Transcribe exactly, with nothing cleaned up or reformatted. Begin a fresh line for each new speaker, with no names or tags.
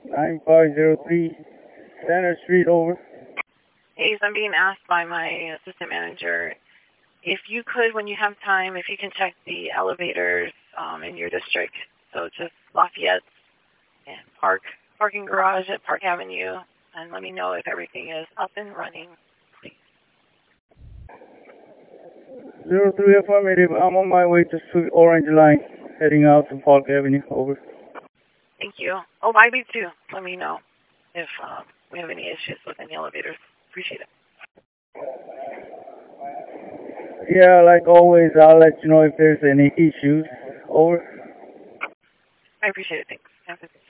nine five zero three Center Street, over.
Hayes, I'm being asked by my assistant manager if you could, when you have time, if you can check the elevators um, in your district. So just Lafayette and Park, parking garage at Park Avenue, and let me know if everything is up and running, please.
zero three affirmative. I'm on my way to Sweet Orange Line, heading out to Park Avenue, over.
Thank you. Oh, I B too. Let me know if um, we have any issues with any elevators. Appreciate it.
Yeah, like always, I'll let you know if there's any issues, over.
I appreciate it. Thanks. Have a good day.